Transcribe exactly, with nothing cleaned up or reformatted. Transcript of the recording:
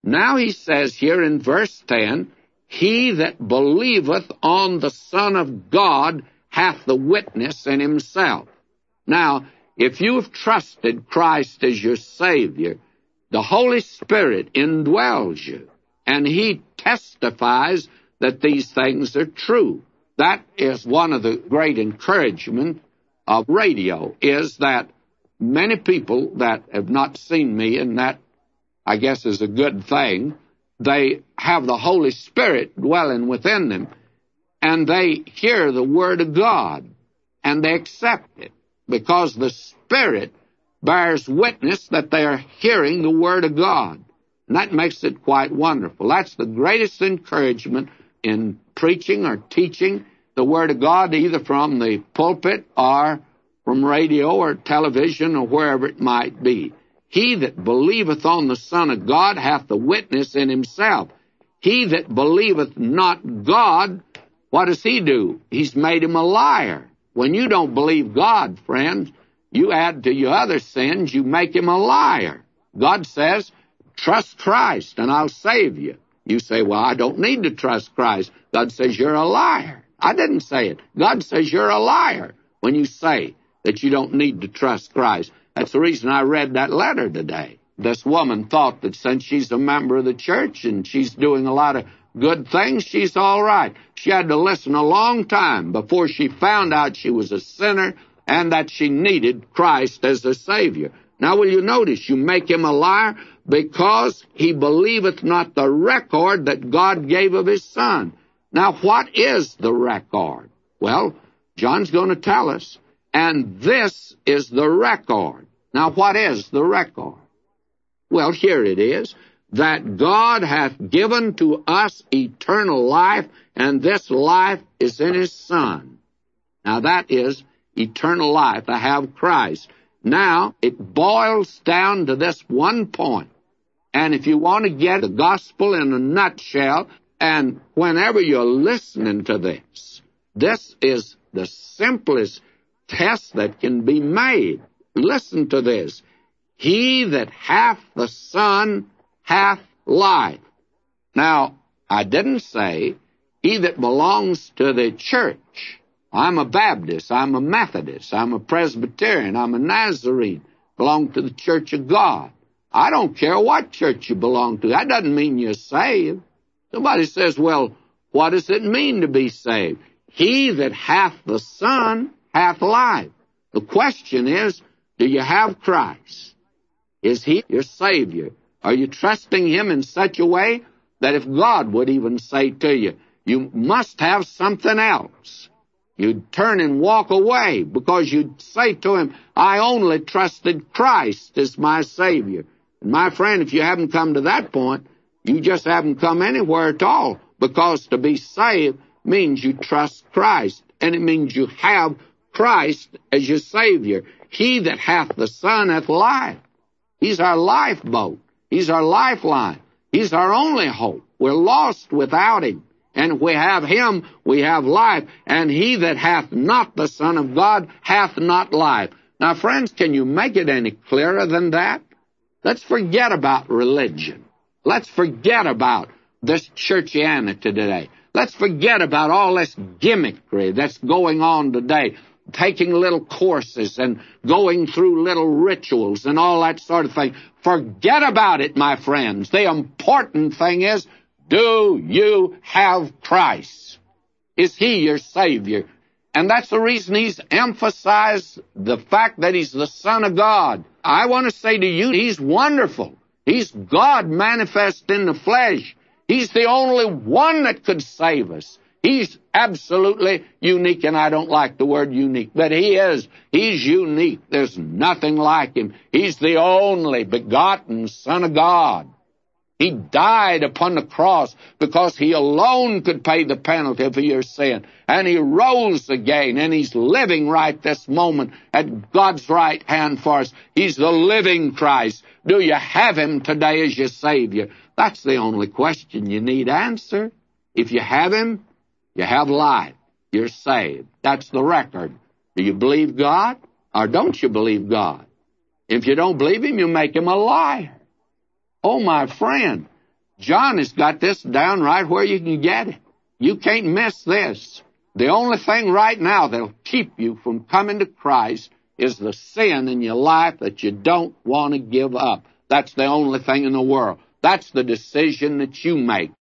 Now he says here in verse ten, he that believeth on the Son of God hath the witness in himself. Now, if you have trusted Christ as your Savior, the Holy Spirit indwells you, and he testifies that these things are true. That is one of the great encouragement of radio, is that many people that have not seen me, and that, I guess, is a good thing, they have the Holy Spirit dwelling within them, and they hear the Word of God, and they accept it, because the Spirit bears witness that they are hearing the Word of God. And that makes it quite wonderful. That's the greatest encouragement in preaching or teaching the Word of God, either from the pulpit or from radio or television or wherever it might be. He that believeth on the Son of God hath the witness in himself. He that believeth not God, what does he do? He's made him a liar. When you don't believe God, friends, you add to your other sins, you make him a liar. God says, trust Christ and I'll save you. You say, well, I don't need to trust Christ. God says you're a liar. I didn't say it. God says you're a liar when you say that you don't need to trust Christ. That's the reason I read that letter today. This woman thought that since she's a member of the church and she's doing a lot of good things, she's all right. She had to listen a long time before she found out she was a sinner and that she needed Christ as a Savior. Now, will you notice, you make him a liar because he believeth not the record that God gave of his Son. Now, what is the record? Well, John's going to tell us, and this is the record. Now, what is the record? Well, here it is, that God hath given to us eternal life, and this life is in his Son. Now, that is eternal life, to have Christ. Now, it boils down to this one point. And if you want to get the gospel in a nutshell, and whenever you're listening to this, this is the simplest test that can be made. Listen to this. He that hath the Son hath life. Now, I didn't say he that belongs to the church. I'm a Baptist, I'm a Methodist, I'm a Presbyterian, I'm a Nazarene, belong to the Church of God. I don't care what church you belong to. That doesn't mean you're saved. Somebody says, well, what does it mean to be saved? He that hath the Son hath life. The question is, do you have Christ? Is he your Savior? Are you trusting him in such a way that if God would even say to you, you must have something else, you'd turn and walk away because you'd say to him, I only trusted Christ as my Savior. And my friend, if you haven't come to that point, you just haven't come anywhere at all, because to be saved means you trust Christ, and it means you have Christ as your Savior. He that hath the Son hath life. He's our lifeboat. He's our lifeline. He's our only hope. We're lost without him. And if we have him, we have life. And he that hath not the Son of God hath not life. Now, friends, can you make it any clearer than that? Let's forget about religion. Let's forget about this churchianity today. Let's forget about all this gimmickry that's going on today, taking little courses and going through little rituals and all that sort of thing. Forget about it, my friends. The important thing is, do you have Christ? Is he your Savior? And that's the reason he's emphasized the fact that he's the Son of God. I want to say to you, he's wonderful. He's God manifest in the flesh. He's the only one that could save us. He's absolutely unique, and I don't like the word unique, but he is. He's unique. There's nothing like him. He's the only begotten Son of God. He died upon the cross because he alone could pay the penalty for your sin. And he rose again, and he's living right this moment at God's right hand for us. He's the living Christ. Do you have him today as your Savior? That's the only question you need answered. If you have him, you have life. You're saved. That's the record. Do you believe God, or don't you believe God? If you don't believe him, you make him a liar. Oh, my friend, John has got this down right where you can get it. You can't miss this. The only thing right now that'll keep you from coming to Christ is the sin in your life that you don't want to give up. That's the only thing in the world. That's the decision that you make.